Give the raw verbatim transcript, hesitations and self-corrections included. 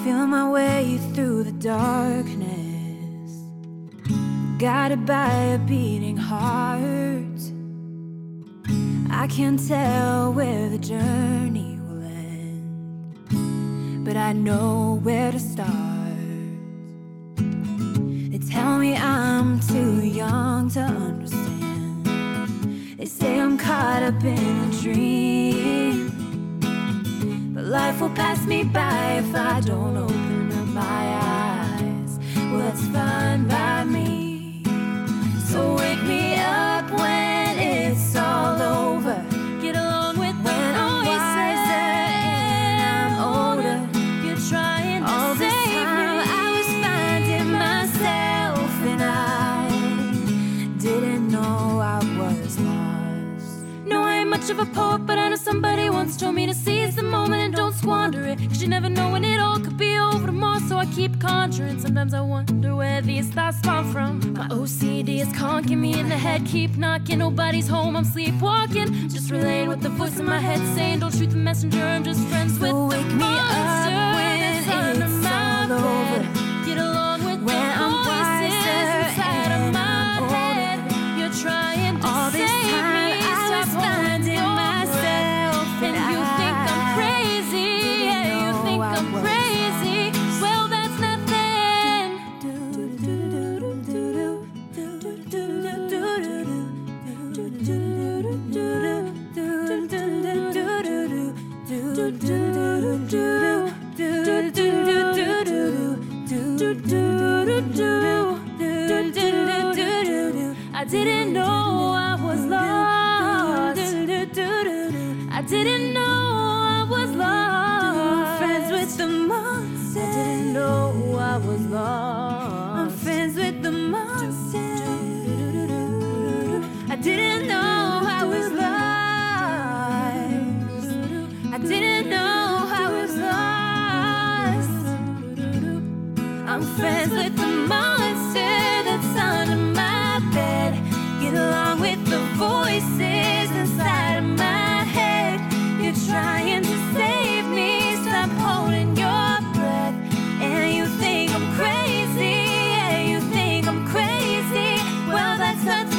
Feeling my way through the darkness, guided by a beating heart. I can't tell where the journey will end, but I know where to start. They tell me I'm too young to understand. They say I'm caught up in a dream, but life will pass me by if I don't open up my eyes. Well, that's fine by me. So wake me up when it's all over. Get along with the When I'm wiser and I'm older. You're trying to All this save time me. I was finding myself, and I didn't know I was lost. No, I ain't much of a poet, but I know somebody once told me to seize the moment and don't squander it, 'cause you never know when it all could be over tomorrow. So I keep conjuring. Sometimes I wonder where these thoughts spawn from. My O C D is conking me in the head, keep knocking. Nobody's home, I'm sleepwalking, just relaying what the voice in my head saying. Don't shoot the messenger, I'm just friends with So the wake me up monster when that's under it's my all bed. over. Get along with When the I'm voices wiser inside of and my I'm head. You're trying to All this save time me. I Stop was holding finding your myself, breath. And you think I'm crazy. didn't Yeah, you know think I I'm was crazy. Well, that's nothing. I didn't know I was lost. I didn't know I was lost. Friends with the monsters. I didn't know I was lost. I'm friends with the monsters. I didn't know I was lost. I didn't know I was lost. I'm friends with the monster that's under my bed. Get along with the voices inside of my head. You're trying to save me. Stop holding your breath. And you think I'm crazy. Yeah, you think I'm crazy. Well, that's not